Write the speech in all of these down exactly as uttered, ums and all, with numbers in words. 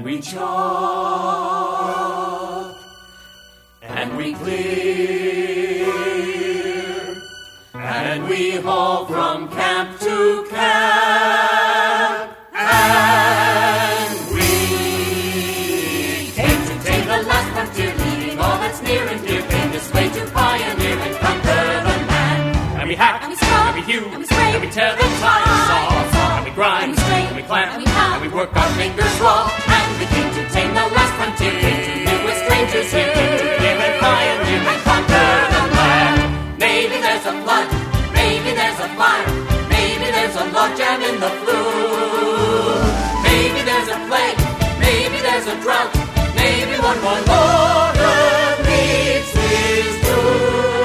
and we chop, and we clear, and we haul from camp to camp, and we came to take the last frontier, leaving all that's near and dear, came this way to pioneer and conquer the land. And we hack, and we scrub, and we hew, and we scrape, and we tear the tires off, and we grind, and we strain, and we clamp, and we pound, and we work our fingers raw, and we came to tame the last frontier, came to live with strangers here, came to live and pioneer and conquer the land. Maybe there's a flood, maybe there's a fire, maybe there's a logjam in the flue, maybe there's a plague, maybe there's a drought, maybe one more Lord meets his doom.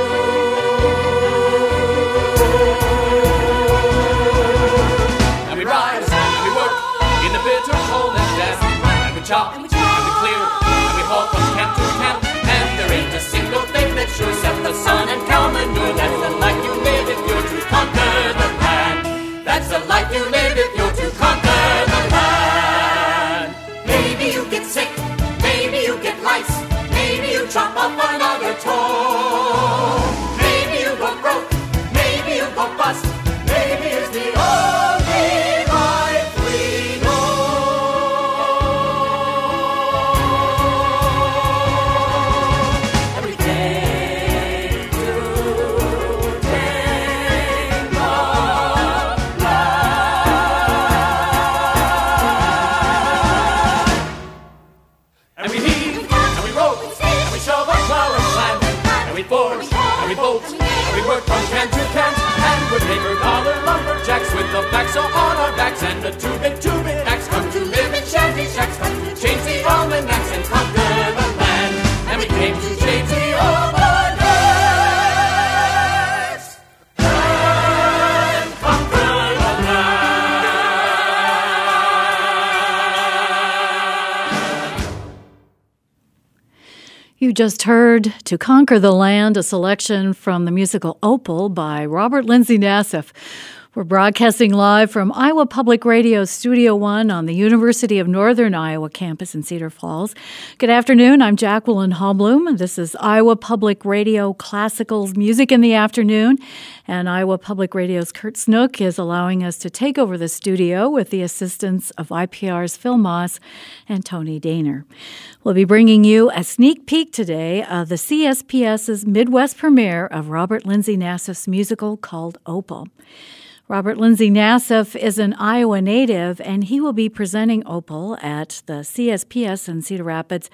And we rise, and we work in the bitter cold and death, and we chop, and we clear, and we haul from camp to camp, and there ain't a single thing that sure except the sun and cow manure. That's the life you live if you're to conquer the land. That's the life you live if you're to conquer the land. Maybe you get sick, maybe you get lice, maybe you chop off another toe, maybe you go broke, maybe you go bust, maybe it's the only life we know. Every day to take the land. And we heave, and we rope, and we shove our plow and plant, and we forge, and we bolt, and we work from can to can, and we're paper dollar lumberjacks with the backsaw on our backs, and a two-bit, two-bit axe, come to live in shanty shacks, come to change the almanacs and conquer the land. And we came to change the almanacs and conquer the land. You just heard To Conquer the Land, a selection from the musical Opal by Robert Lindsay Nassif. We're broadcasting live from Iowa Public Radio Studio One on the University of Northern Iowa campus in Cedar Falls. Good afternoon. I'm Jacqueline Hallblum. This is Iowa Public Radio Classicals Music in the Afternoon, and Iowa Public Radio's Kurt Snook is allowing us to take over the studio with the assistance of I P R's Phil Moss and Tony Daner. We'll be bringing you a sneak peek today of the C S P S's Midwest premiere of Robert Lindsay Nassif's musical called Opal. Robert Lindsay Nassif is an Iowa native, and he will be presenting Opal at the C S P S in Cedar Rapids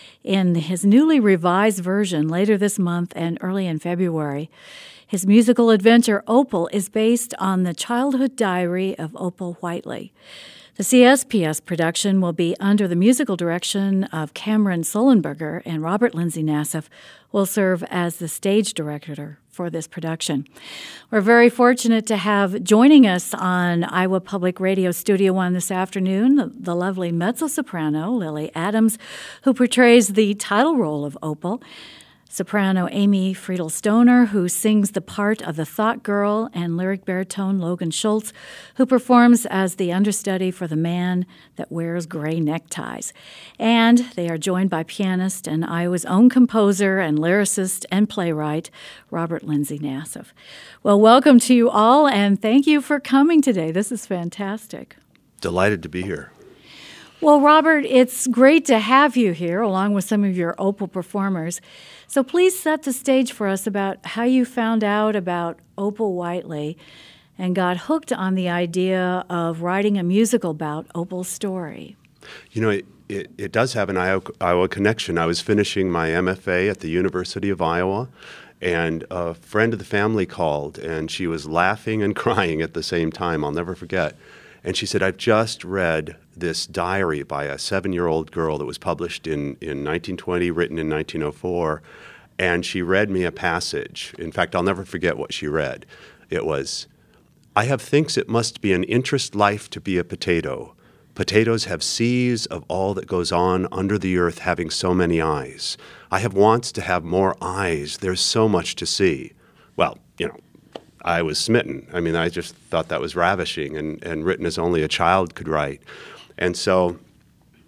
in his newly revised version later this month and early in February. His musical adventure, Opal, is based on the childhood diary of Opal Whiteley. The C S P S production will be under the musical direction of Cameron Sullenberger, and Robert Lindsay Nassif will serve as the stage director for this production. We're very fortunate to have joining us on Iowa Public Radio Studio One this afternoon the, the lovely mezzo-soprano Lily Adams, who portrays the title role of Opal, soprano Amy Friedel-Stoner, who sings the part of the Thought Girl, and lyric baritone Logan Schultz, who performs as the understudy for the man that wears gray neckties. And they are joined by pianist and Iowa's own composer and lyricist and playwright, Robert Lindsay Nassif. Well, welcome to you all, and thank you for coming today. This is fantastic. Delighted to be here. Well, Robert, it's great to have you here, along with some of your Opal performers. So please set the stage for us about how you found out about Opal Whiteley and got hooked on the idea of writing a musical about Opal's story. You know, it, it, it does have an Iowa, Iowa connection. I was finishing my M F A at the University of Iowa, and a friend of the family called, and she was laughing and crying at the same time. I'll never forget. And she said, I've just read this diary by a seven-year-old girl that was published in, in nineteen twenty, written in nineteen oh four, and she read me a passage. In fact, I'll never forget what she read. It was, I have thinks it must be an interest life to be a potato. Potatoes have seas of all that goes on under the earth having so many eyes. I have wants to have more eyes. There's so much to see. Well, you know, I was smitten. I mean, I just thought that was ravishing and, and written as only a child could write. And so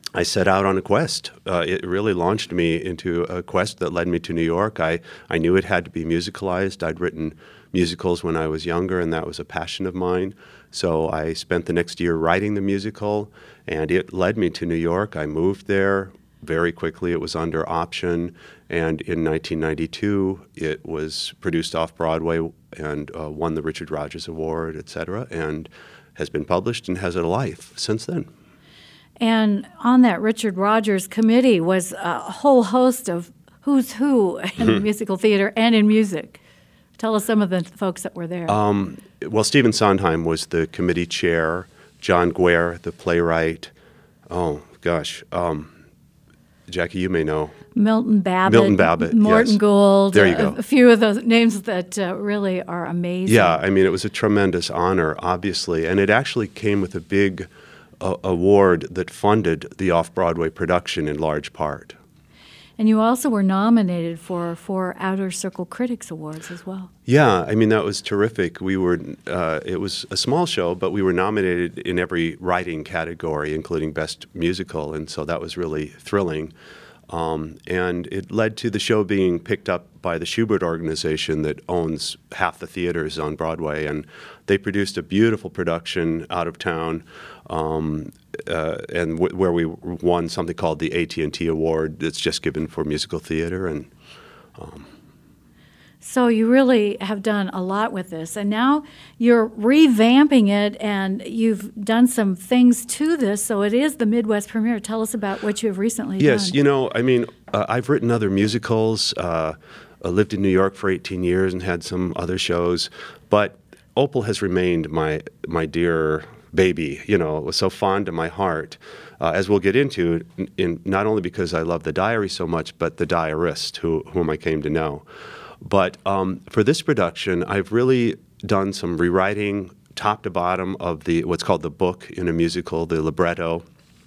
I set out on a quest. Uh, it really launched me into a quest that led me to New York. I, I knew it had to be musicalized. I'd written musicals when I was younger, and that was a passion of mine. So I spent the next year writing the musical, and it led me to New York. I moved there very quickly. It was under option, and in nineteen ninety-two, it was produced off-Broadway and uh, won the Richard Rodgers Award, et cetera, and has been published and has a life since then. And on that Richard Rodgers committee was a whole host of who's who in musical theater and in music. Tell us some of the folks that were there. Um, well, Stephen Sondheim was the committee chair, John Guare, the playwright. Oh, gosh. Um, Jackie, you may know. Milton Babbitt. Milton Babbitt, Morton yes. Gould. There you a, go. A few of those names that uh, really are amazing. Yeah, I mean, it was a tremendous honor, obviously. And it actually came with a big uh, award that funded the off-Broadway production in large part. And you also were nominated for four Outer Circle Critics Awards as well. Yeah, I mean, that was terrific. We were, uh, it was a small show, but we were nominated in every writing category, including Best Musical, and so that was really thrilling. Um, and it led to the show being picked up by the Shubert organization that owns half the theaters on Broadway, and they produced a beautiful production out of town, um, uh, and w- where we won something called the A T and T Award that's just given for musical theater. And um, So you really have done a lot with this, and now you're revamping it, and you've done some things to this, so it is the Midwest premiere. Tell us about what you have recently yes, done. you know, I mean, uh, I've written other musicals. Uh, I lived in New York for eighteen years and had some other shows, but Opal has remained my my dear baby. You know, it was so fond to my heart, uh, as we'll get into, in, in not only because I love the diary so much, but the diarist, who whom I came to know. But um, for this production, I've really done some rewriting top to bottom of the what's called the book in a musical, the libretto.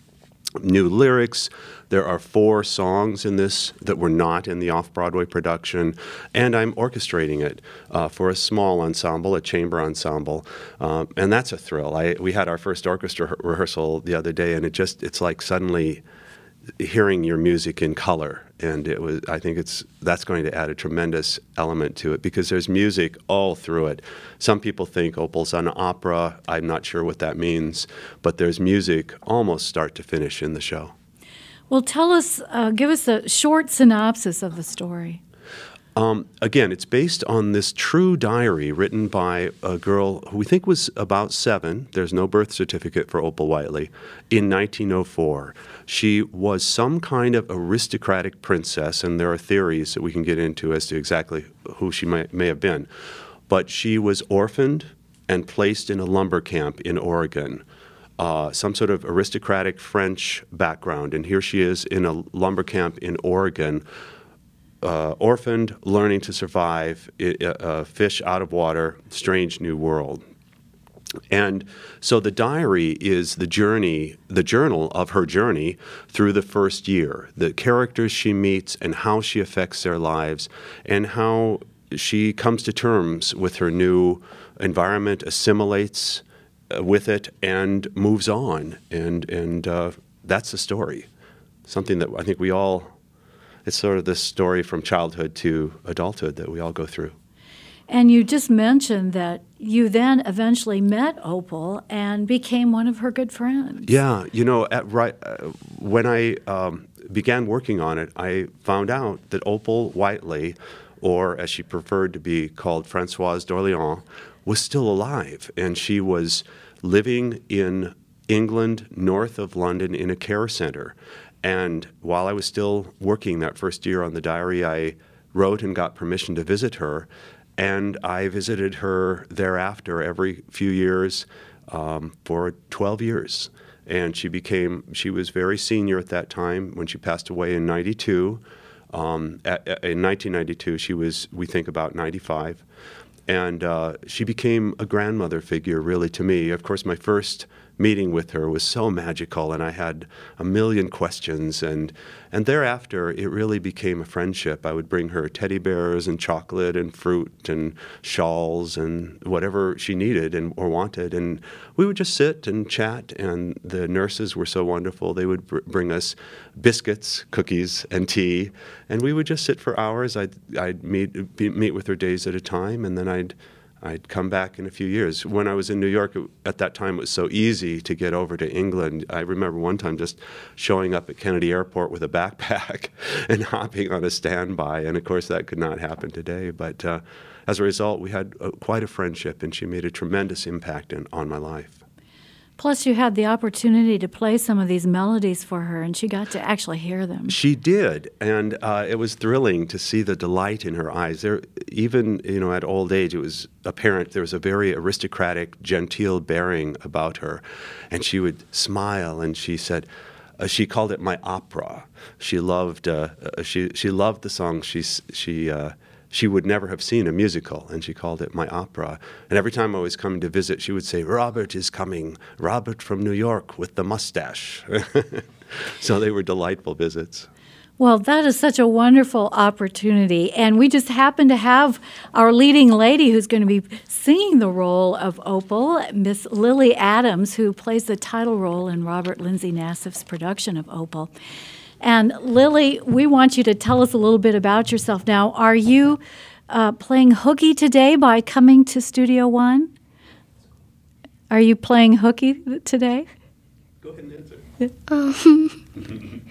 New lyrics. There are four songs in this that were not in the off-Broadway production, and I'm orchestrating it uh, for a small ensemble, a chamber ensemble, um, and that's a thrill. I, we had our first orchestra rehearsal the other day, and it just it's like suddenly hearing your music in color, and it was. I think it's that's going to add a tremendous element to it because there's music all through it. Some people think Opal's an opera. I'm not sure what that means, but there's music almost start to finish in the show. Well, tell us, uh, give us a short synopsis of the story. Um, again, it's based on this true diary written by a girl who we think was about seven. There's no birth certificate for Opal Whiteley. In nineteen oh four, she was some kind of aristocratic princess, and there are theories that we can get into as to exactly who she might, may have been. But she was orphaned and placed in a lumber camp in Oregon. Uh, some sort of aristocratic French background, and here she is in a lumber camp in Oregon, uh, orphaned, learning to survive, uh, fish out of water, strange new world. And so the diary is the journey, the journal of her journey through the first year, the characters she meets and how she affects their lives, and how she comes to terms with her new environment, assimilates with it, and moves on. And and uh, that's the story. Something that I think we all, it's sort of this story from childhood to adulthood that we all go through. And you just mentioned that you then eventually met Opal and became one of her good friends. Yeah, you know, at, right uh, when I um, began working on it, I found out that Opal Whiteley, or as she preferred to be called, Françoise d'Orléans, was still alive, and she was living in England, north of London, in a care center. And while I was still working that first year on the diary, I wrote and got permission to visit her, and I visited her thereafter every few years um, for twelve years. And she became, she was very senior at that time when she passed away in ninety-two. Um, at, at, in nineteen ninety-two, she was, we think, about ninety-five. And uh, she became a grandmother figure, really, to me. Of course, my first meeting with her was so magical, and I had a million questions. And and thereafter, it really became a friendship. I would bring her teddy bears and chocolate and fruit and shawls and whatever she needed and or wanted. And we would just sit and chat. And the nurses were so wonderful. They would br- bring us biscuits, cookies, and tea. And we would just sit for hours. I'd, I'd meet, be, meet with her days at a time, and then I'd I'd come back in a few years. When I was in New York, at that time, it was so easy to get over to England. I remember one time just showing up at Kennedy Airport with a backpack and hopping on a standby. And, of course, that could not happen today. But uh, as a result, we had uh, quite a friendship, and she made a tremendous impact in, on my life. Plus, you had the opportunity to play some of these melodies for her, and she got to actually hear them. She did, and uh, it was thrilling to see the delight in her eyes. There, even you know, at old age, it was apparent there was a very aristocratic, genteel bearing about her, and she would smile, and she said, uh, she called it my opera. She loved, uh, uh, she she loved the song. She she. Uh, She would never have seen a musical, and she called it my opera. And every time I was coming to visit, she would say, "Robert is coming, Robert from New York with the mustache." So they were delightful visits. Well, that is such a wonderful opportunity. And we just happen to have our leading lady who's going to be singing the role of Opal, Miss Lily Adams, who plays the title role in Robert Lindsay Nassif's production of Opal. And Lily, we want you to tell us a little bit about yourself now. Are you uh, playing hooky today by coming to Studio One? Are you playing hooky today? Go ahead and answer. Um,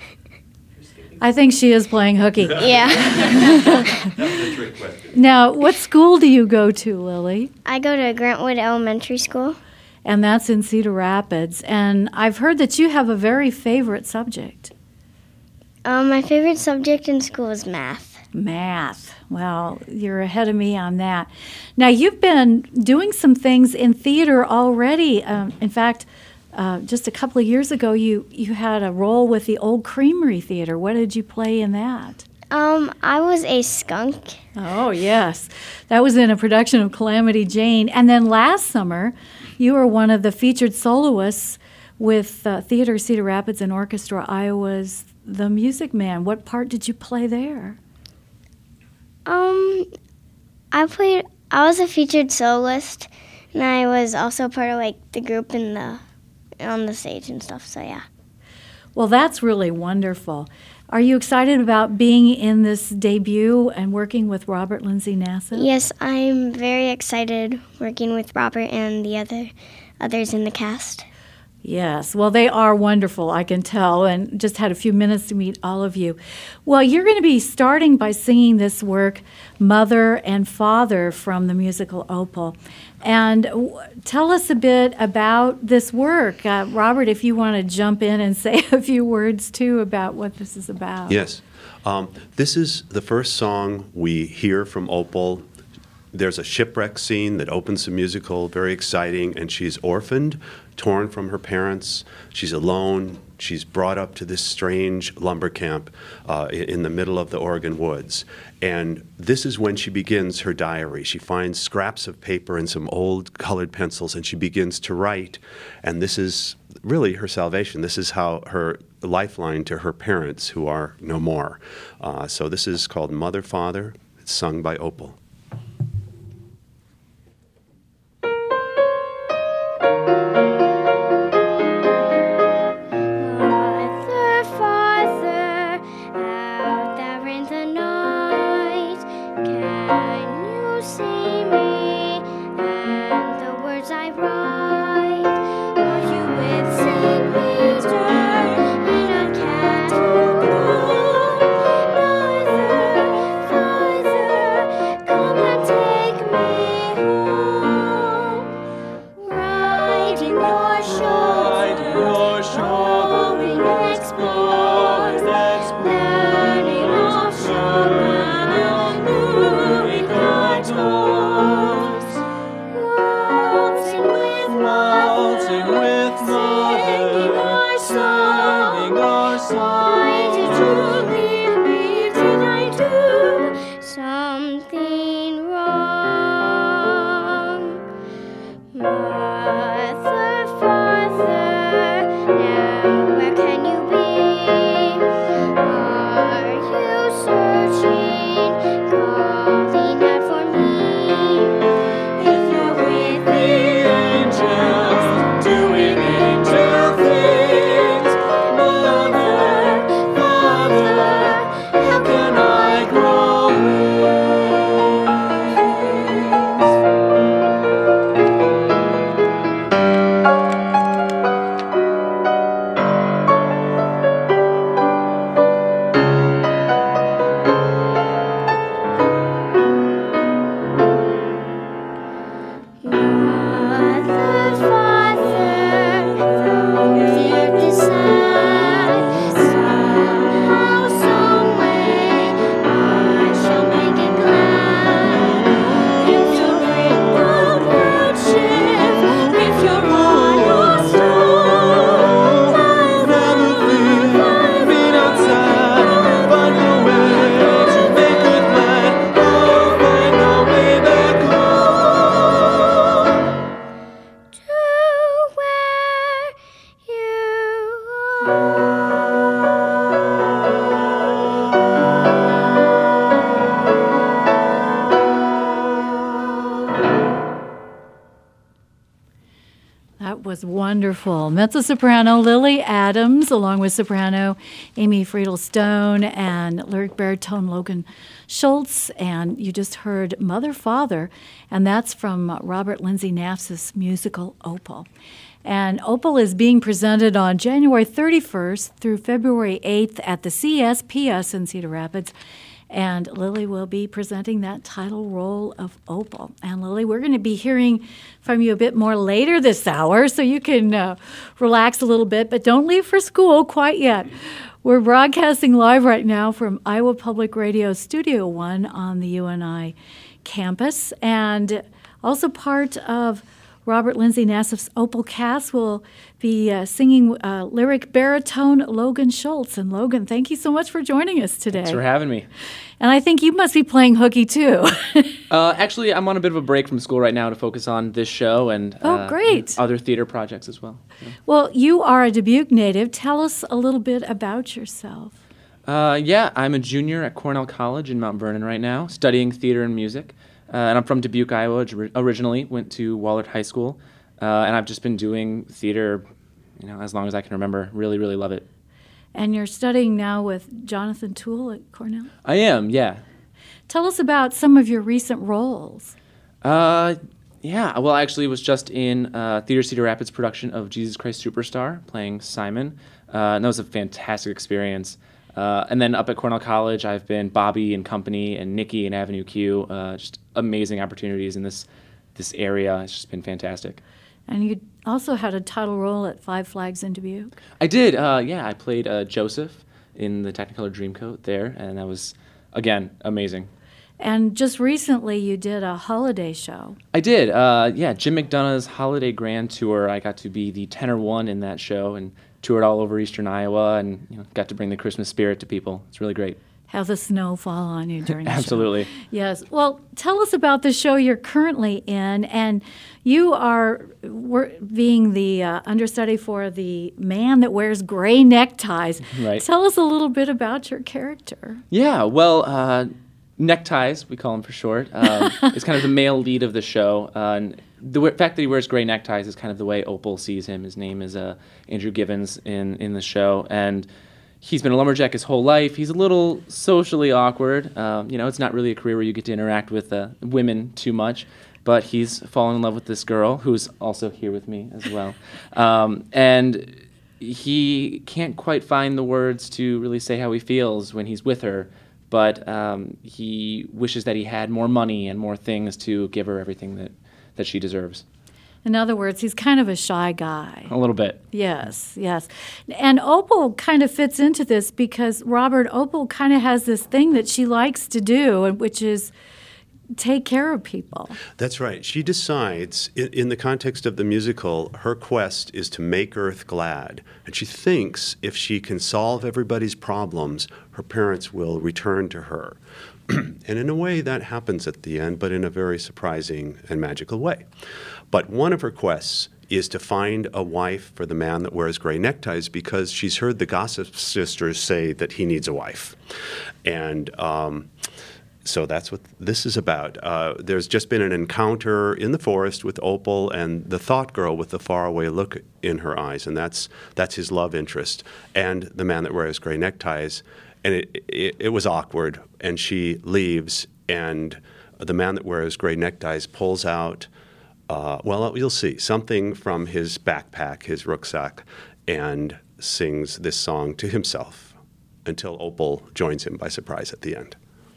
I think she is playing hooky. yeah. That's a trick question. Now, what school do you go to, Lily? I go to Grantwood Elementary School. And that's in Cedar Rapids. And I've heard that you have a very favorite subject. Um, my favorite subject in school is math. Math. Well, you're ahead of me on that. Now, you've been doing some things in theater already. Um, in fact, uh, just a couple of years ago, you, you had a role with the Old Creamery Theater. What did you play in that? Um, I was a skunk. Oh, yes. That was in a production of Calamity Jane. And then last summer, you were one of the featured soloists with uh, Theater Cedar Rapids and Orchestra Iowa's The Music Man. What part did you play there? Um, I played. I was a featured soloist, and I was also part of like the group in the on the stage and stuff. So yeah. Well, that's really wonderful. Are you excited about being in this debut and working with Robert Lindsay Nassif? Yes, I'm very excited working with Robert and the other others in the cast. Yes, well, they are wonderful, I can tell, and just had a few minutes to meet all of you. Well, you're going to be starting by singing this work, Mother and Father, from the musical Opal. And w- tell us a bit about this work. Uh, Robert, if you want to jump in and say a few words, too, about what this is about. Yes. Um, this is the first song we hear from Opal. There's a shipwreck scene that opens the musical, very exciting, and she's orphaned, torn from her parents. She's alone. She's brought up to this strange lumber camp uh, in the middle of the Oregon woods. And this is when she begins her diary. She finds scraps of paper and some old colored pencils, and she begins to write. And this is really her salvation. This is how her lifeline to her parents, who are no more. Uh, so this is called Mother, Father. It's sung by Opal. Mother, Father. Wonderful. Mezzo-soprano Lily Adams, along with soprano Amy Friedel-Stone and lyric baritone Logan Schultz. And you just heard Mother, Father, and that's from Robert Lindsay Nassif's musical Opal. And Opal is being presented on January thirty-first through February eighth at the C S P S in Cedar Rapids. And Lily will be presenting that title role of Opal. And Lily, we're going to be hearing from you a bit more later this hour, so you can uh, relax a little bit, but don't leave for school quite yet. We're broadcasting live right now from Iowa Public Radio Studio One on the U N I campus, and also part of Robert Lindsay Nassif's Opal cast will be uh, singing uh, lyric baritone Logan Schultz. And Logan, thank you so much for joining us today. Thanks for having me. And I think you must be playing hooky too. uh, actually, I'm on a bit of a break from school right now to focus on this show and oh, uh, great. other theater projects as well. Yeah. Well, you are a Dubuque native. Tell us a little bit about yourself. Uh, yeah, I'm a junior at Cornell College in Mount Vernon right now, studying theater and music. Uh, and I'm from Dubuque, Iowa originally, went to Wahlert High School, uh, and I've just been doing theater, you know, as long as I can remember. Really, really love it. And you're studying now with Jonathan Toole at Cornell? I am, yeah. Tell us about some of your recent roles. Uh, yeah, well, I actually was just in uh, Theater Cedar Rapids' production of Jesus Christ Superstar, playing Simon, uh, and that was a fantastic experience. Uh, and then up at Cornell College, I've been Bobby and Company and Nikki and Avenue Q. Uh, just amazing opportunities in this this area. It's just been fantastic. And you also had a title role at Five Flags in Dubuque. I did. Uh, yeah, I played uh, Joseph in the Technicolor Dreamcoat there, and that was, again, amazing. And just recently, you did a holiday show. I did. Uh, yeah, Jim McDonough's Holiday Grand Tour. I got to be the tenor one in that show and toured all over eastern Iowa and you know, got to bring the Christmas spirit to people. It's really great. Have the snow fall on you during the Absolutely. show. Yes. Well, tell us about the show you're currently in. And you are we're being the uh, understudy for the man that wears gray neckties. Right. Tell us a little bit about your character. Yeah, well, uh, Neckties, we call him for short, um, is kind of the male lead of the show. Uh, and the w- fact that he wears gray neckties is kind of the way Opal sees him. His name is uh, Andrew Givens in, in the show. And he's been a lumberjack his whole life. He's a little socially awkward. Um, you know, it's not really a career where you get to interact with uh, women too much. But he's fallen in love with this girl, who's also here with me as well. Um, and he can't quite find the words to really say how he feels when he's with her. But um, he wishes that he had more money and more things to give her everything that, that she deserves. In other words, he's kind of a shy guy. A little bit. Yes, yes. And Opal kind of fits into this because, Robert, Opal kind of has this thing that she likes to do, which is take care of people. That's right. She decides, in, in the context of the musical, her quest is to make Earth glad. And she thinks if she can solve everybody's problems, her parents will return to her. And in a way, that happens at the end, but in a very surprising and magical way. But one of her quests is to find a wife for the man that wears gray neckties because she's heard the gossip sisters say that he needs a wife. And um, so that's what this is about. Uh, there's just been an encounter in the forest with Opal and the thought girl with the faraway look in her eyes, and that's that's his love interest, and the man that wears gray neckties. And it, it, it was awkward, and she leaves, and the man that wears gray neckties pulls out, uh, well, you'll see, something from his backpack, his rucksack, and sings this song to himself until Opal joins him by surprise at the end.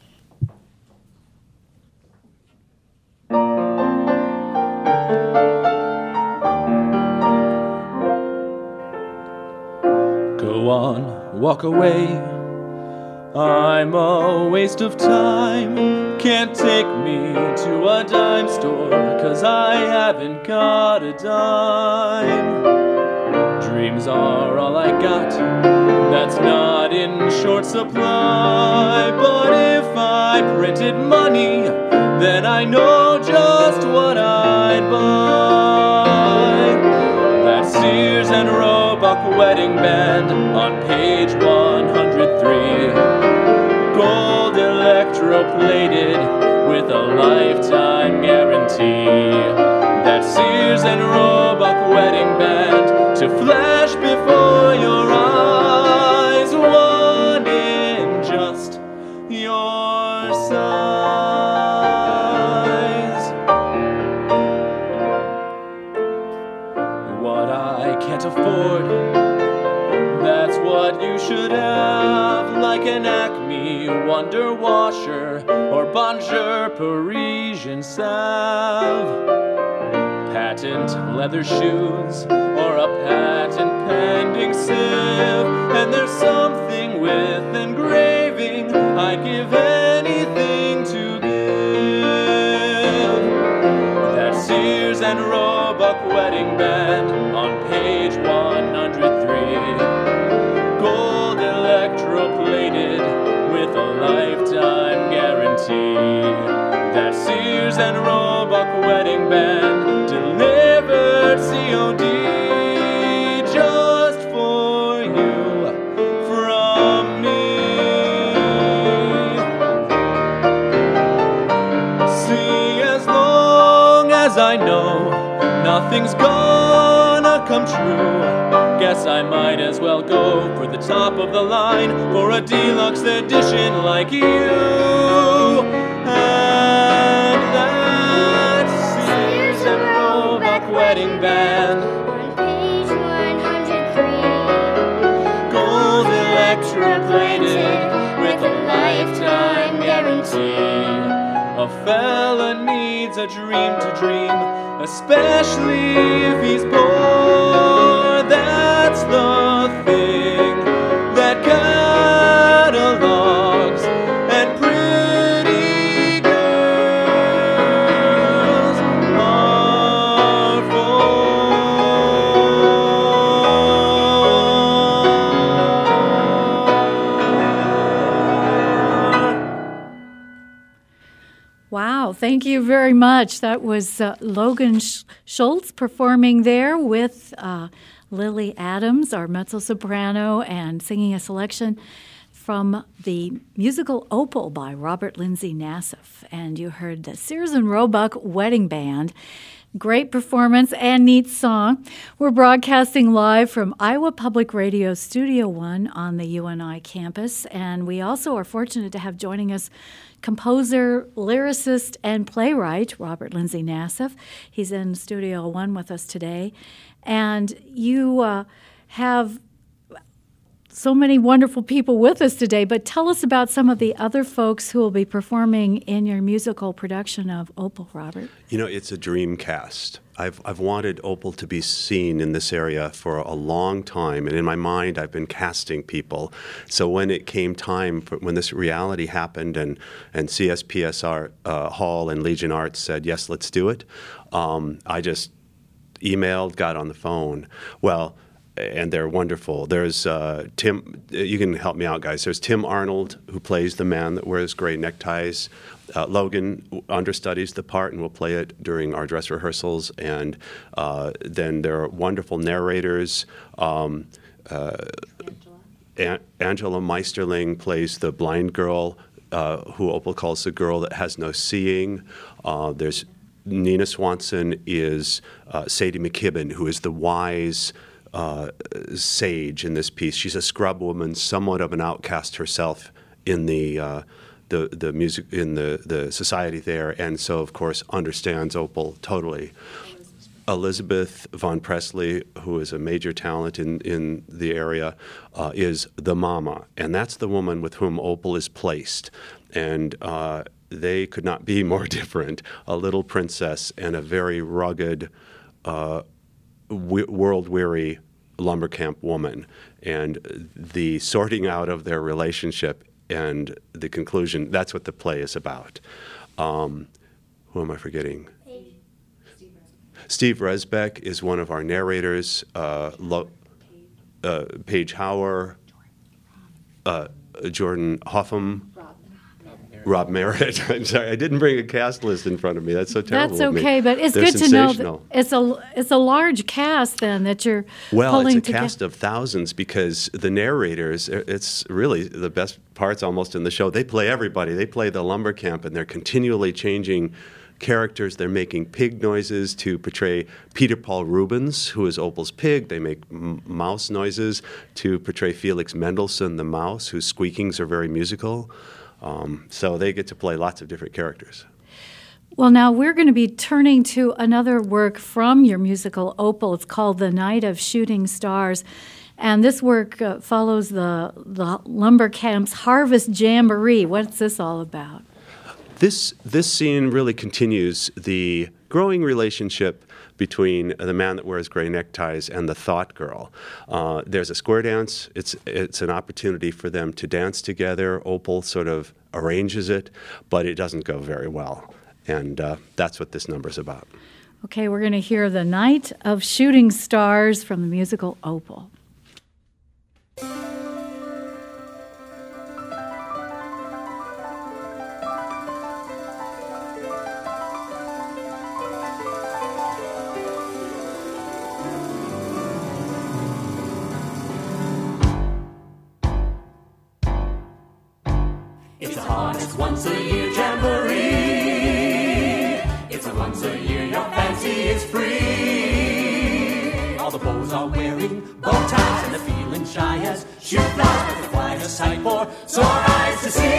Go on, walk away. I'm a waste of time. Can't take me to a dime store, 'cause I haven't got a dime. Dreams are all I got, that's not in short supply. But if I printed money, then I know just what I'd buy. That Sears and Roebuck wedding band on page one hundred three. Gold electroplated with a lifetime guarantee. That Sears and Roebuck wedding band should have, like an Acme Wonder Washer or Bonjour Parisian Salve. Patent leather shoes or a patent pending sieve. And there's something with engraving I'd give anything to give. That Sears and Roebuck wedding band on page one hundred three. Gold electroplated with a lifetime guarantee. That Sears and Roebuck wedding band delivered C O D just for you from me. See, as long as I know nothing's gonna come true, guess I might as well go for the top of the line for a deluxe edition like you. And that's Sears and Roebuck wedding band On page one hundred three. gold electroplated with a lifetime guarantee. A fella needs a dream to dream, especially if he's poor. That's the thing that catalogs and pretty girls are for. Wow, thank you very much. That was uh, Logan Sch- Schultz performing there with uh, Lily Adams, our mezzo-soprano, and singing a selection from the musical Opal by Robert Lindsay Nassif. And you heard the Sears and Roebuck Wedding Band. Great performance and neat song. We're broadcasting live from Iowa Public Radio Studio One on the U N I campus. And we also are fortunate to have joining us composer, lyricist, and playwright Robert Lindsay Nassif. He's in Studio One with us today. And you uh, have so many wonderful people with us today, but tell us about some of the other folks who will be performing in your musical production of Opal, Robert. You know, it's a dream cast. I've, I've wanted Opal to be seen in this area for a long time, and in my mind I've been casting people. So when it came time, for, when this reality happened and, and C S P S R uh, Hall and Legion Arts said, yes, let's do it, um, I just emailed, got on the phone. Well, and they're wonderful. There's uh, Tim, you can help me out, guys. There's Tim Arnold, who plays the man that wears gray neckties. Uh, Logan understudies the part and will play it during our dress rehearsals. And uh, then there are wonderful narrators. Um, uh, An- Angela Meisterling plays the blind girl, uh, who Opal calls the girl that has no seeing. Uh, there's Nina Swanson is uh, Sadie McKibben, who is the wise Uh, sage in this piece. She's a scrub woman, somewhat of an outcast herself in the uh, the the music in the, the society there, and so of course understands Opal totally. Elizabeth Von Presley, who is a major talent in, in the area, uh, is the mama, and that's the woman with whom Opal is placed. And uh, they could not be more different. A little princess and a very rugged, uh, w- world-weary lumber camp woman. And the sorting out of their relationship and the conclusion, that's what the play is about. Um, who am I forgetting? Steve Resbeck is one of our narrators. Uh, Lo- uh, Paige Hauer, uh, Jordan Hoffam, Rob Merritt. I'm sorry, I didn't bring a cast list in front of me. That's so terrible. That's okay, but it's They're good to know sensational. that it's a it's a large cast then that you're Well, pulling it's a together. cast of thousands because the narrators, it's really the best parts almost in the show. They play everybody. They play the lumber camp, and they're continually changing characters. They're making pig noises to portray Peter Paul Rubens, who is Opal's pig. They make m- mouse noises to portray Felix Mendelssohn, the mouse, whose squeakings are very musical. Um, so they get to play lots of different characters. Well, now we're going to be turning to another work from your musical Opal. It's called The Night of Shooting Stars. And this work uh, follows the, the lumber camp's Harvest Jamboree. What's this all about? This this scene really continues the growing relationship between the man that wears gray neckties and the thought girl. Uh, there's a square dance. It's it's an opportunity for them to dance together. Opal sort of arranges it, but it doesn't go very well. And uh, that's what this number's about. Okay, we're going to hear The Night of Shooting Stars from the musical Opal. It's a harness once a year jamboree. It's a once a year your fancy is free. All the beaux are wearing bow ties and they're feeling shy as shoot flies, but they're quite a sight for sore eyes to see.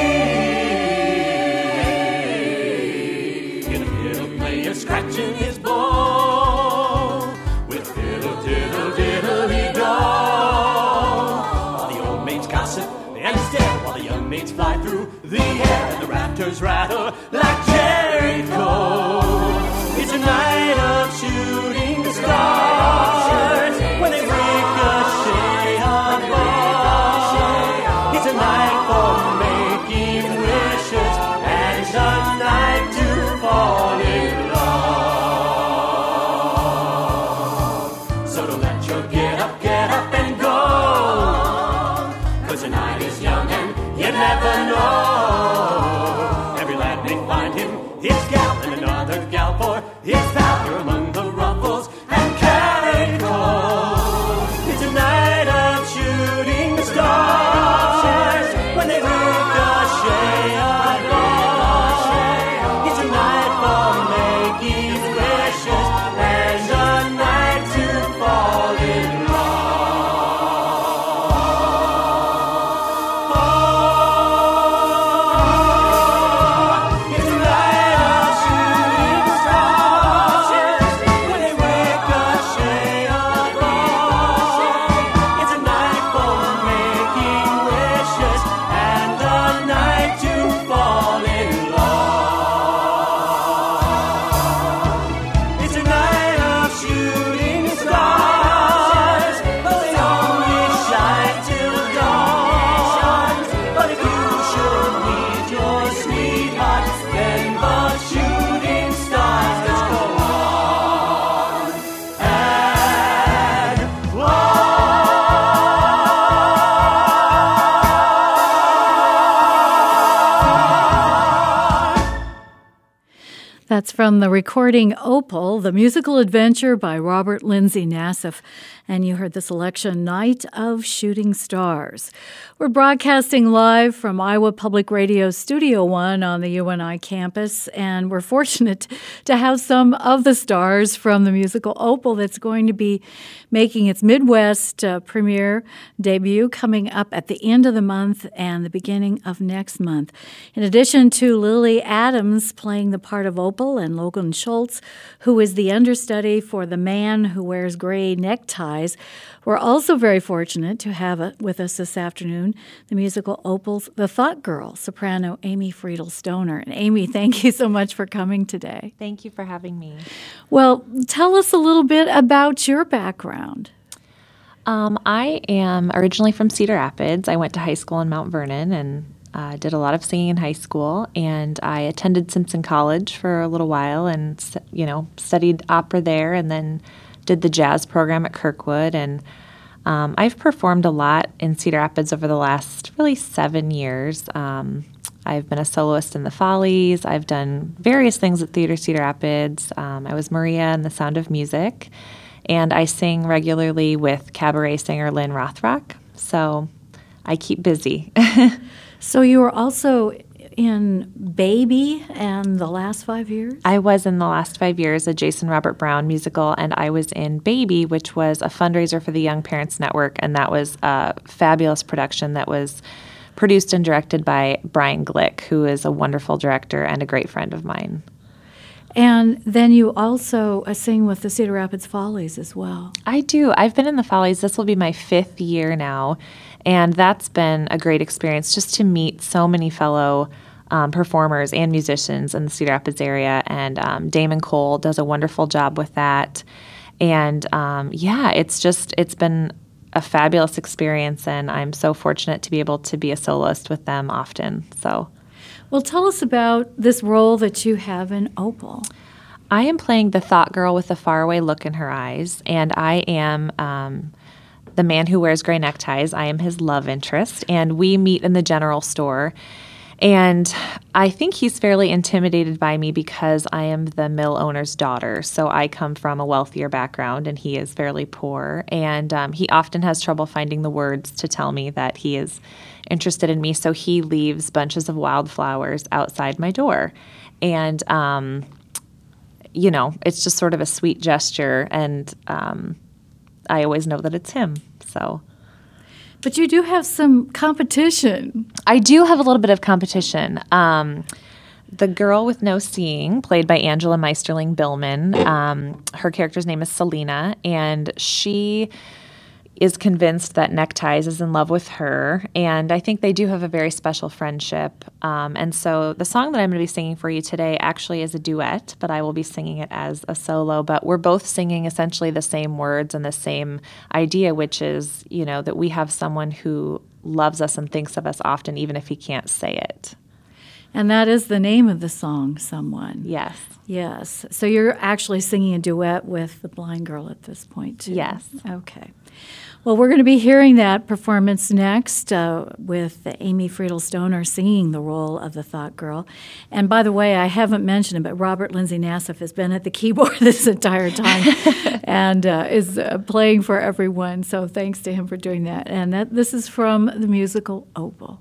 In a fiddle player scratching his bow with a fiddle diddle diddly-do. While the old maids gossip and stare, while the young maids fly through the air and the rafters rattle like Jericho. It's a night of shooting stars when they ricochet apart. It's a night for making wishes and a night to fall in love. So don't let your get up, get up and go, 'cause the night is young and you never know. Every lad may find him his gal and another gal for his pal here among the ruffles and calico. It's a night of shooting stars when they ricochet apart. It's a night for making wishes and a night to fall in That's from the recording Opal, the musical adventure by Robert Lindsay Nassif. And you heard the selection, Night of Shooting Stars. We're broadcasting live from Iowa Public Radio Studio One on the U N I campus, and we're fortunate to have some of the stars from the musical Opal that's going to be making its Midwest uh, premiere debut coming up at the end of the month and the beginning of next month. In addition to Lily Adams playing the part of Opal and Logan Schultz, who is the understudy for the man who wears gray neckties, we're also very fortunate to have uh, with us this afternoon the musical Opal's The Thought Girl, soprano Amy Friedel Stoner. And Amy, thank you so much for coming today. Thank you for having me. Well, tell us a little bit about your background. Um, I am originally from Cedar Rapids. I went to high school in Mount Vernon and uh, did a lot of singing in high school. And I attended Simpson College for a little while and, you know, studied opera there and then did the jazz program at Kirkwood. And um, I've performed a lot in Cedar Rapids over the last really seven years. Um, I've been a soloist in the Follies. I've done various things at Theater Cedar Rapids. Um, I was Maria in The Sound of Music. And I sing regularly with cabaret singer Lynn Rothrock. So I keep busy. So you were also in Baby and the last five years? I was in the last five years, a Jason Robert Brown musical, and I was in Baby, which was a fundraiser for the Young Parents Network, and that was a fabulous production that was produced and directed by Brian Glick, who is a wonderful director and a great friend of mine. And then you also uh, sing with the Cedar Rapids Follies as well. I do. I've been in the Follies. This will be my fifth year now, and that's been a great experience just to meet so many fellow um, performers and musicians in the Cedar Rapids area. And um, Damon Cole does a wonderful job with that. And um, yeah, it's just, it's been a fabulous experience, and I'm so fortunate to be able to be a soloist with them often. So. Well, tell us about this role that you have in Opal. I am playing the thought girl with the faraway look in her eyes, and I am um, the man who wears gray neckties. I am his love interest, and we meet in the general store. And I think he's fairly intimidated by me because I am the mill owner's daughter. So I come from a wealthier background, and he is fairly poor. And um, he often has trouble finding the words to tell me that he is interested in me. So he leaves bunches of wildflowers outside my door. And, um, you know, it's just sort of a sweet gesture. And um, I always know that it's him. So... But you do have some competition. I do have a little bit of competition. Um, the girl with no seeing, played by Angela Meisterling Billman, um, her character's name is Selena, and she is convinced that Neckties is in love with her, and I think they do have a very special friendship. Um, and so the song that I'm going to be singing for you today actually is a duet, but I will be singing it as a solo. But we're both singing essentially the same words and the same idea, which is, you know, that we have someone who loves us and thinks of us often, even if he can't say it. And that is the name of the song, Someone. Yes. Yes. So you're actually singing a duet with the blind girl at this point, too. Yes. Okay. Well, we're going to be hearing that performance next uh, with Amy Friedel Stoner singing the role of the Thought Girl. And by the way, I haven't mentioned it, but Robert Lindsay Nassif has been at the keyboard this entire time and uh, is uh, playing for everyone. So thanks to him for doing that. And that this is from the musical Opal.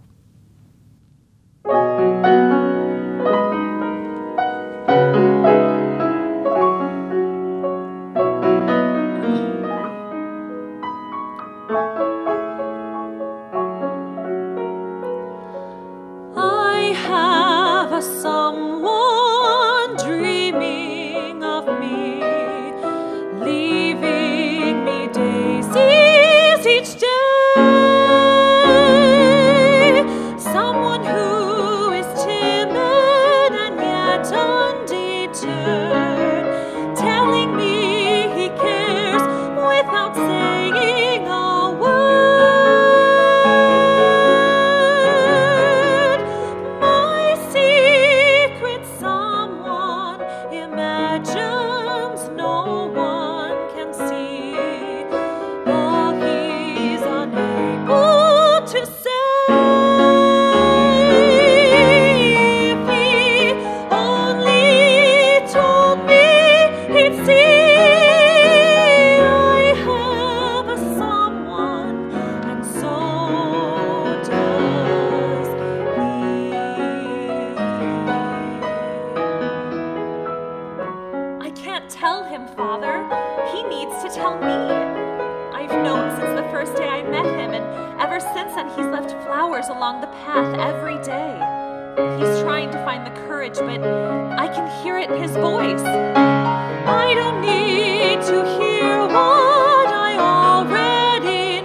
Along the path every day. He's trying to find the courage, but I can hear it in his voice. I don't need to hear what I already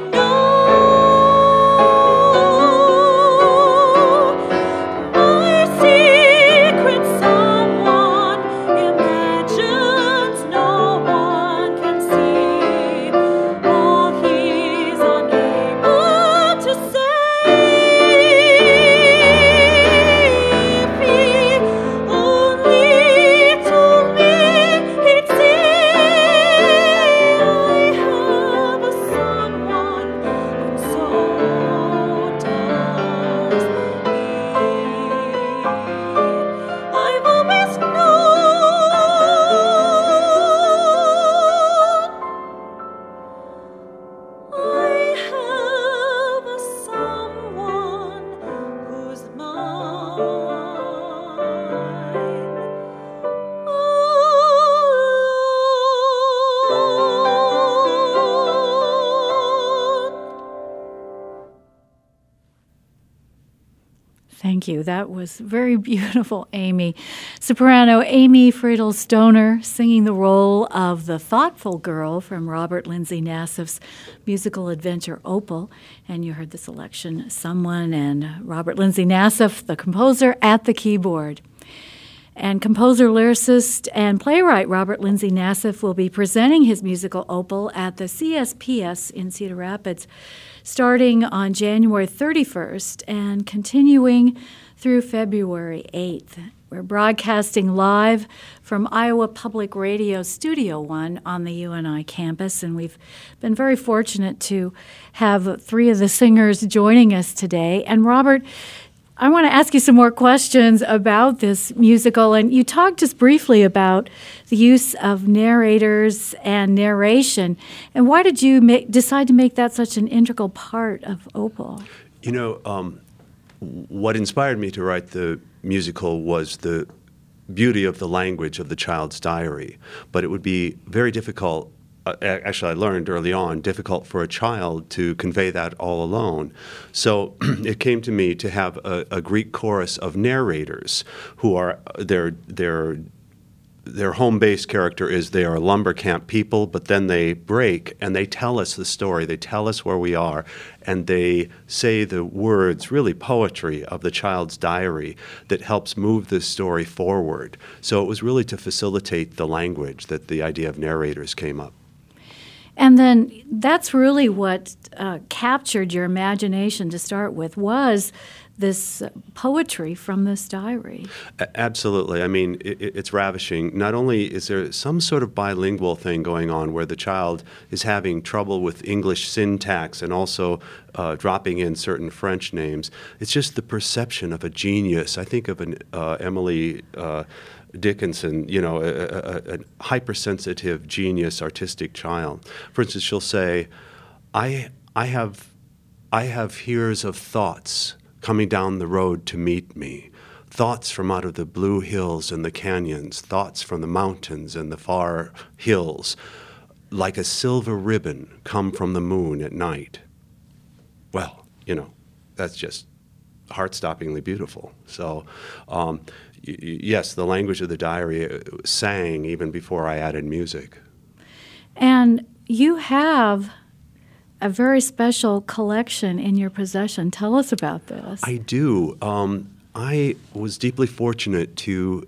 know. My secret someone imagines no one can see. All he's unable to say. Only told me he'd see Thank you. That was very beautiful, Amy. Soprano Amy Friedel Stoner singing the role of the thoughtful girl from Robert Lindsay Nassif's musical adventure Opal. And you heard the selection, Someone, and Robert Lindsay Nassif, the composer, at the keyboard. And composer, lyricist, and playwright Robert Lindsay Nassif will be presenting his musical Opal at the C S P S in Cedar Rapids starting on January thirty-first and continuing through February eighth. We're broadcasting live from Iowa Public Radio Studio One on the U N I campus, and we've been very fortunate to have three of the singers joining us today. And Robert, I want to ask you some more questions about this musical. And you talked just briefly about the use of narrators and narration. And why did you make, decide to make that such an integral part of Opal? You know, um, what inspired me to write the musical was the beauty of the language of the child's diary. But it would be very difficult. Uh, actually, I learned early on, difficult for a child to convey that all alone. So it came to me to have a, a Greek chorus of narrators who are, their, their, their home-based character is they are lumber camp people, but then they break and they tell us the story. They tell us where we are, and they say the words, really poetry, of the child's diary that helps move this story forward. So it was really to facilitate the language that the idea of narrators came up. And then that's really what uh, captured your imagination to start with, was this poetry from this diary. A- absolutely. I mean, it, it's ravishing. Not only is there some sort of bilingual thing going on where the child is having trouble with English syntax and also uh, dropping in certain French names, it's just the perception of a genius. I think of an uh, Emily uh, Dickinson, you know, a, a, a hypersensitive, genius, artistic child. For instance, she'll say, I, I have, I have hears of thoughts coming down the road to meet me, thoughts from out of the blue hills and the canyons, thoughts from the mountains and the far hills, like a silver ribbon come from the moon at night. Well, you know, that's just heart-stoppingly beautiful. So, um, y- y- yes, the language of the diary sang even before I added music. And you have a very special collection in your possession. Tell us about this. I do. Um, I was deeply fortunate to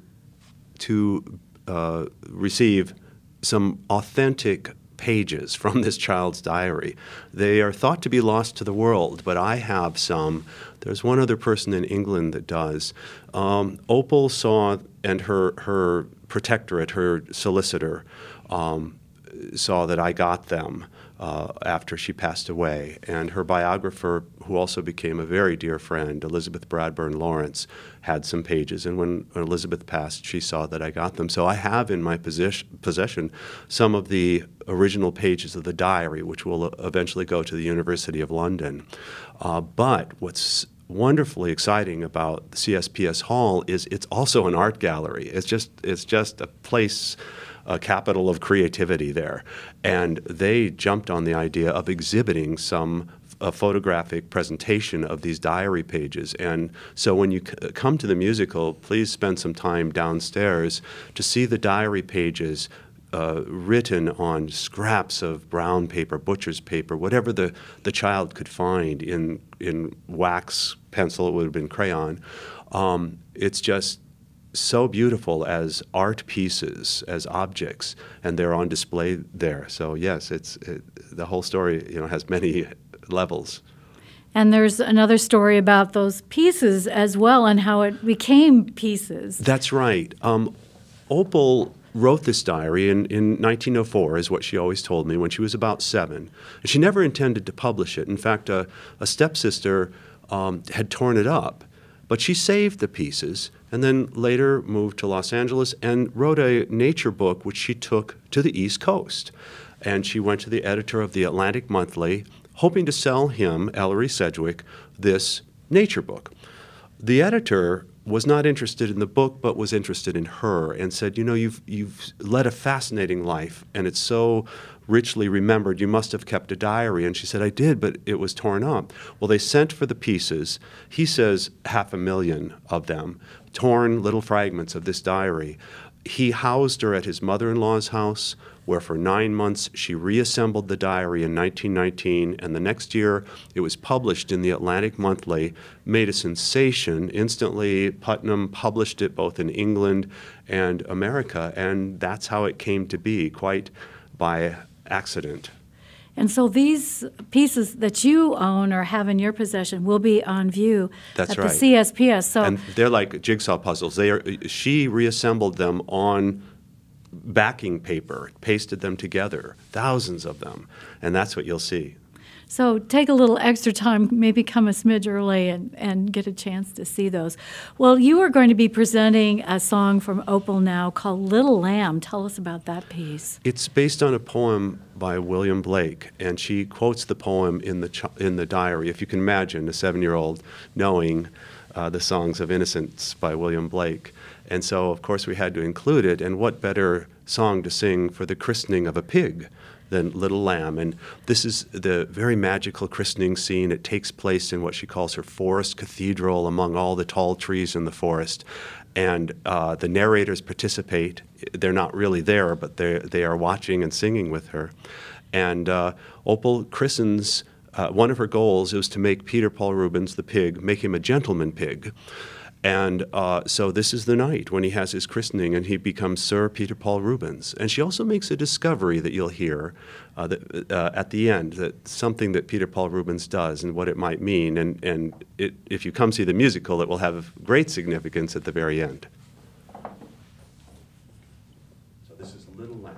to uh, receive some authentic pages from this child's diary. They are thought to be lost to the world, but I have some. There's one other person in England that does. Um, Opal saw, and her her protectorate, her solicitor, um, saw that I got them uh, after she passed away. And her biographer, who also became a very dear friend, Elizabeth Bradburn Lawrence, had some pages. And when Elizabeth passed, she saw that I got them. So I have in my possession, possession some of the original pages of the diary, which will eventually go to the University of London. Uh, but what's wonderfully exciting about the C S P S Hall is it's also an art gallery. It's just it's just a place, a capital of creativity there. And they jumped on the idea of exhibiting some a photographic presentation of these diary pages. And so when you c- come to the musical, please spend some time downstairs to see the diary pages uh, written on scraps of brown paper, butcher's paper, whatever the, the child could find in, in wax, pencil, it would have been crayon. Um, it's just so beautiful as art pieces, as objects, and they're on display there. So yes, it's it, the whole story, you know, has many levels. And there's another story about those pieces as well and how it became pieces. That's right. Um, Opal wrote this diary in, in nineteen oh four, is what she always told me, when she was about seven. And she never intended to publish it. In fact, a, a stepsister um, had torn it up. But she saved the pieces and then later moved to Los Angeles and wrote a nature book which she took to the East Coast. And she went to the editor of the Atlantic Monthly, hoping to sell him, Ellery Sedgwick, this nature book. The editor was not interested in the book, but was interested in her, and said, you know, you've you've led a fascinating life, and it's so richly remembered. You must have kept a diary. And she said, I did, but it was torn up. Well, they sent for the pieces. He says half a million of them, torn little fragments of this diary. He housed her at his mother-in-law's house, where for nine months she reassembled the diary in nineteen nineteen, and the next year it was published in the Atlantic Monthly, made a sensation. Instantly, Putnam published it both in England and America, and that's how it came to be, quite by accident. And so these pieces that you own or have in your possession will be on view That's at right. the C S P S. So and they're like jigsaw puzzles. They are. She reassembled them on backing paper, pasted them together, thousands of them, and that's what you'll see. So take a little extra time, maybe come a smidge early and, and get a chance to see those. Well, you are going to be presenting a song from Opal now called Little Lamb. Tell us about that piece. It's based on a poem by William Blake, and she quotes the poem in the ch- in the diary. If you can imagine a seven-year-old knowing uh, the Songs of Innocence by William Blake. And so, of course, we had to include it, and what better song to sing for the christening of a pig than Little Lamb. And this is the very magical christening scene. It takes place in what she calls her forest cathedral among all the tall trees in the forest. And uh, the narrators participate. They're not really there, but they they are watching and singing with her. And uh, Opal christens, uh, one of her goals is to make Peter Paul Rubens, the pig, make him a gentleman pig. And uh, so this is the night when he has his christening, and he becomes Sir Peter Paul Rubens. And she also makes a discovery that you'll hear uh, that, uh, at the end, that something that Peter Paul Rubens does and what it might mean. And, and it, if you come see the musical, it will have great significance at the very end. So this is Little Lamb.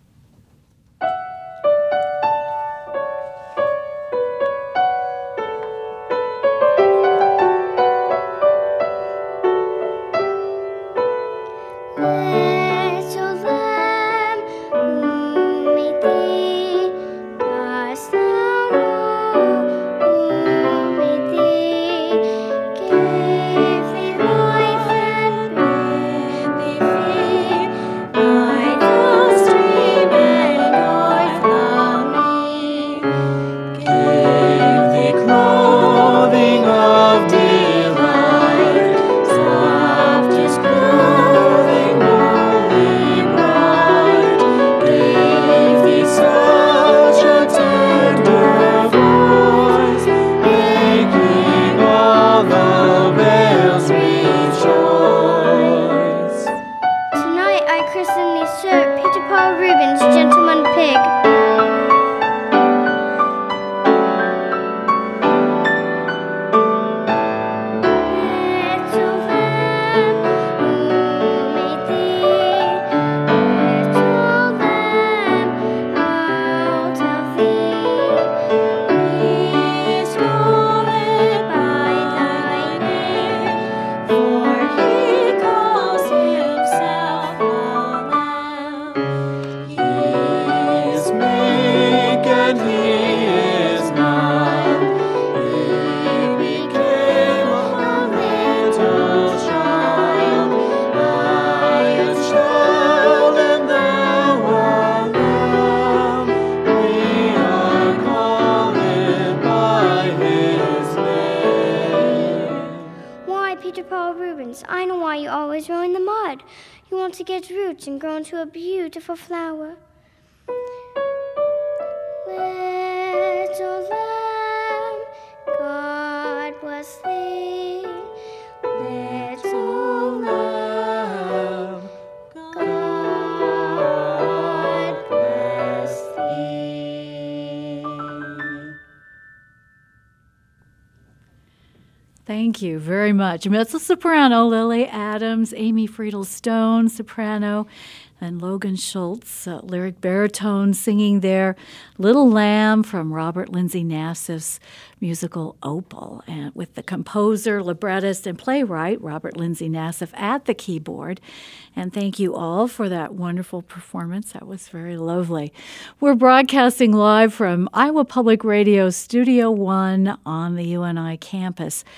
I know why you always roll in the mud. You want to get roots and grow into a beautiful flower. Little lamb, God bless thee. Little lamb, God bless thee. Thank you very much. Mezzo-soprano Lily Adams, Amy Friedel-Stone, soprano, and Logan Schultz, uh, lyric baritone, singing there Little Lamb from Robert Lindsay Nassif's musical Opal, and with the composer, librettist, and playwright Robert Lindsay Nassif at the keyboard. And thank you all for that wonderful performance. That was very lovely. We're broadcasting live from Iowa Public Radio Studio One on the U N I campus.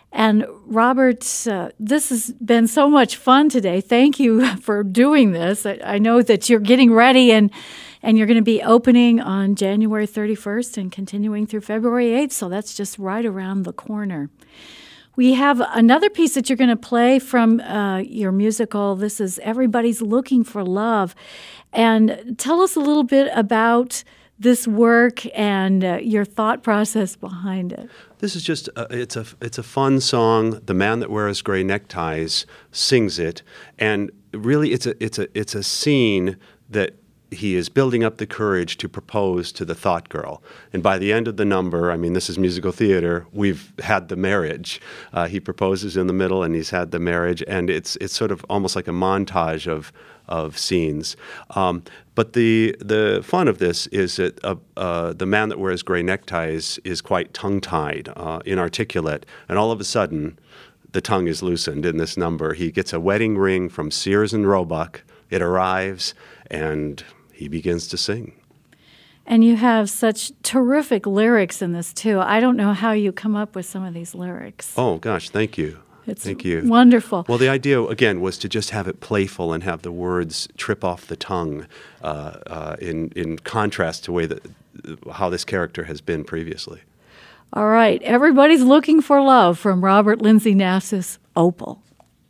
And Robert, uh, this has been so much fun today. Thank you for doing this. I, I know that you're getting ready and and you're going to be opening on January thirty-first and continuing through February eighth, so that's just right around the corner. We have another piece that you're going to play from uh, your musical. This is Everybody's Looking for Love. And tell us a little bit about this work and uh, your thought process behind it. This is just a, it's a it's a fun song. The Man That Wears Gray Neckties sings it, and really it's a it's a it's a scene that he is building up the courage to propose to the thought girl. And by the end of the number, I mean, this is musical theater, we've had the marriage. Uh, he proposes in the middle and he's had the marriage, and it's it's sort of almost like a montage of of scenes. Um, but the the fun of this is that uh, uh, the man that wears gray neckties is quite tongue-tied, uh, inarticulate, and all of a sudden, the tongue is loosened in this number. He gets a wedding ring from Sears and Roebuck. It arrives, and he begins to sing. And you have such terrific lyrics in this, too. I don't know how you come up with some of these lyrics. Oh, gosh, thank you. It's thank you. Wonderful. Well, the idea, again, was to just have it playful and have the words trip off the tongue uh, uh, in, in contrast to way that, how this character has been previously. All right. Everybody's Looking for Love from Robert Lindsay Nass's Opal.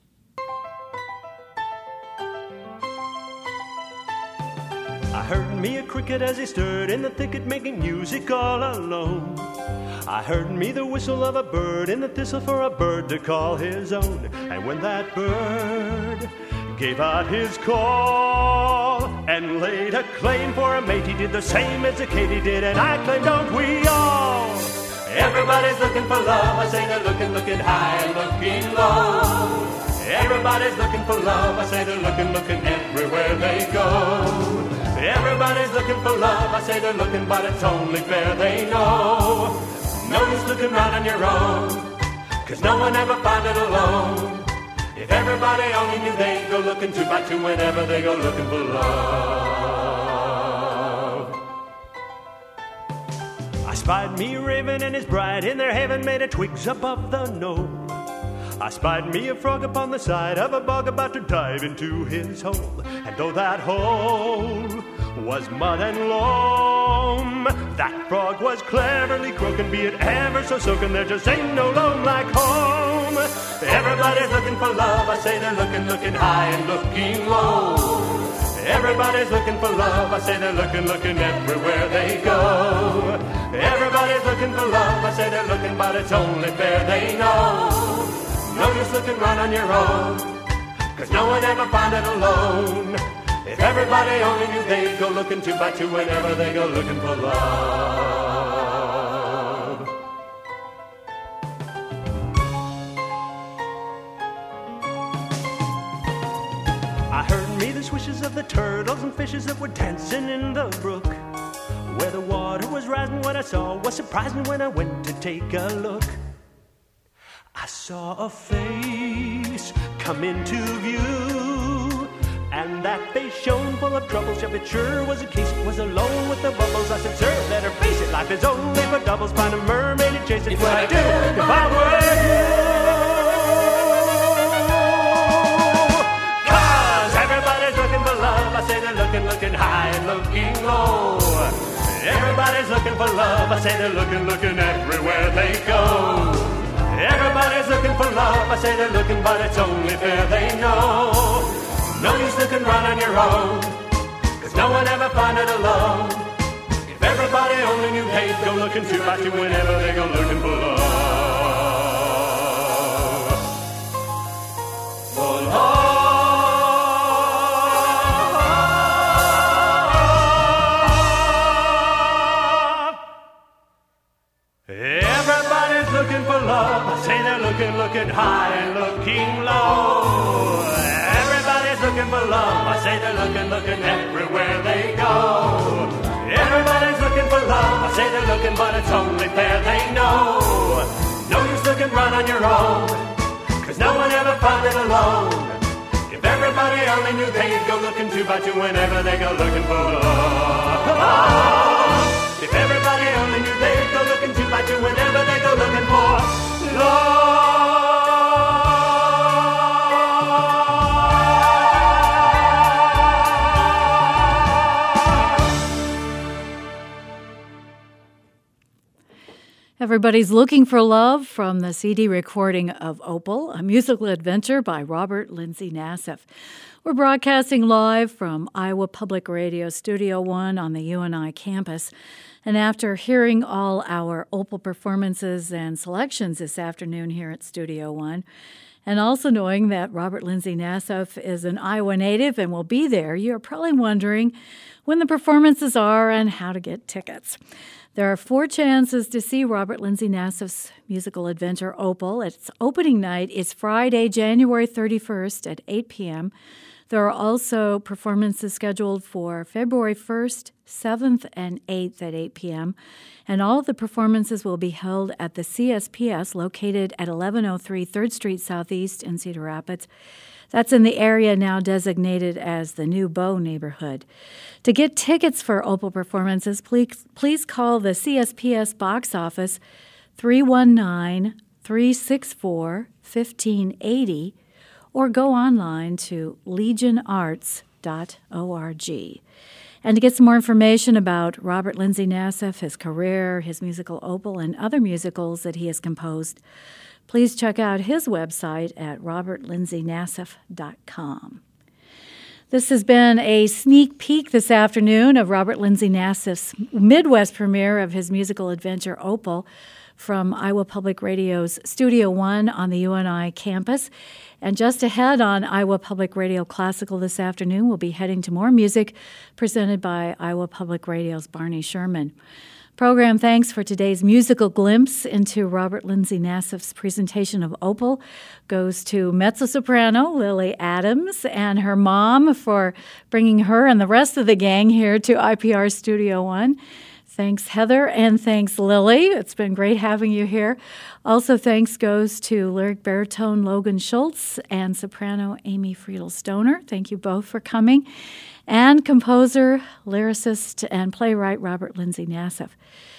I heard me a cricket as he stirred in the thicket making music all alone. I heard me the whistle of a bird in the thistle for a bird to call his own. And when that bird gave out his call and laid a claim for a mate, he did the same as a Katy did, and I claim, don't we all? Everybody's looking for love. I say they're looking, looking high and looking low. Everybody's looking for love. I say they're looking, looking everywhere they go. Everybody's looking for love. I say they're looking, but it's only fair they know. No use looking round on your own, 'cause no one ever found it alone. If everybody only knew they'd go looking two by two whenever they go looking for love. I spied me a raven and his bride in their haven made of twigs above the knoll. I spied me a frog upon the side of a bog about to dive into his hole. And though that hole was mud and loam, that frog was cleverly croaking, be it ever so soaking, there just ain't no loam like home. Everybody's looking for love. I say they're looking, looking high and looking low. Everybody's looking for love. I say they're looking, looking everywhere they go. Everybody's looking for love. I say they're looking, but it's only fair they know. No use looking round on your own, 'cause no one ever found it alone. If everybody only knew they'd go looking two by two whenever they go looking for love. I heard me the swishes of the turtles and fishes that were dancing in the brook. Where the water was rising, what I saw was surprising when I went to take a look. I saw a face come into view, and that face shone full of troubles. Yep, it sure was a case, it was alone with the bubbles. I said, sir, better face it, life is only for doubles. Find a mermaid and chase it. What I do if I were you? Cause everybody's looking for love. I say they're looking, looking high and looking low. Everybody's looking for love. I say they're looking, looking everywhere they go. Everybody's looking for love. I say they're looking, but it's only fair they know. No use looking round on your own, 'cause no one ever found it alone. If everybody only knew they'd go looking two by two whenever they go looking for love. For love. Everybody's looking for love. I say they're looking, looking high and looking low. Everybody's looking for love. I say they're looking, looking everywhere they go. Everybody's looking for love. I say they're looking, but it's only fair they know. No use looking round on your own, 'cause no one ever found it alone. If everybody only knew they'd go looking two by two whenever they go looking for love. If everybody only knew they'd go looking two by two whenever they go looking for love. Everybody's Looking for Love from the C D recording of Opal, a musical adventure by Robert Lindsay Nassif. We're broadcasting live from Iowa Public Radio Studio One on the U N I campus. And after hearing all our Opal performances and selections this afternoon here at Studio One, and also knowing that Robert Lindsay Nassif is an Iowa native and will be there, you're probably wondering when the performances are and how to get tickets. There are four chances to see Robert Lindsay Nassif's musical adventure Opal. Its opening night is Friday, January thirty-first at eight p.m. There are also performances scheduled for February first, seventh, and eighth at eight p.m. And all of the performances will be held at the C S P S located at eleven oh three third Street Southeast in Cedar Rapids. That's in the area now designated as the New Bow neighborhood. To get tickets for Opal performances, please, please call the C S P S box office three one nine, three six four, one five eight zero or go online to legion arts dot org. And to get some more information about Robert Lindsay Nassif, his career, his musical Opal, and other musicals that he has composed, please check out his website at robert lindsay nassif dot com. This has been a sneak peek this afternoon of Robert Lindsay Nassif's Midwest premiere of his musical adventure Opal from Iowa Public Radio's Studio One on the U N I campus. And just ahead on Iowa Public Radio Classical this afternoon, we'll be heading to more music presented by Iowa Public Radio's Barney Sherman. Program thanks for today's musical glimpse into Robert Lindsay Nassif's presentation of Opal goes to mezzo-soprano Lily Adams and her mom for bringing her and the rest of the gang here to I P R Studio One. Thanks, Heather, and thanks, Lily. It's been great having you here. Also, thanks goes to lyric baritone Logan Schultz and soprano Amy Friedel-Stoner. Thank you both for coming. And composer, lyricist, and playwright Robert Lindsay Nassif.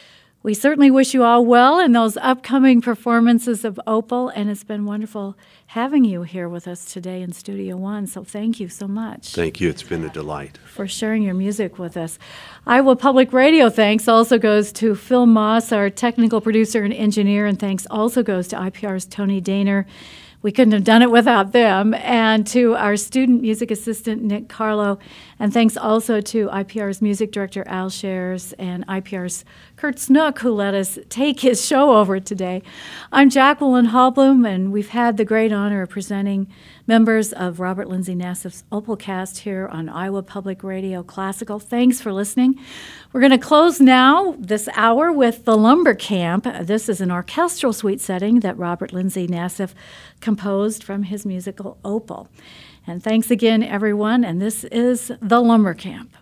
We certainly wish you all well in those upcoming performances of Opal, and it's been wonderful having you here with us today in Studio One, so thank you so much. Thank you. It's been a delight. For sharing your music with us. Iowa Public Radio thanks also goes to Phil Moss, our technical producer and engineer, and thanks also goes to I P R's Tony Daner. We couldn't have done it without them. And to our student music assistant, Nick Carlo. And thanks also to I P R's music director, Al Shares, and I P R's Kurt Snook, who let us take his show over today. I'm Jacqueline Hallblum, and we've had the great honor of presenting members of Robert Lindsay Nassif's Opal cast here on Iowa Public Radio Classical. Thanks for listening. We're going to close now this hour with The Lumber Camp. This is an orchestral suite setting that Robert Lindsay Nassif composed from his musical Opal. And thanks again, everyone, and this is The Lumber Camp.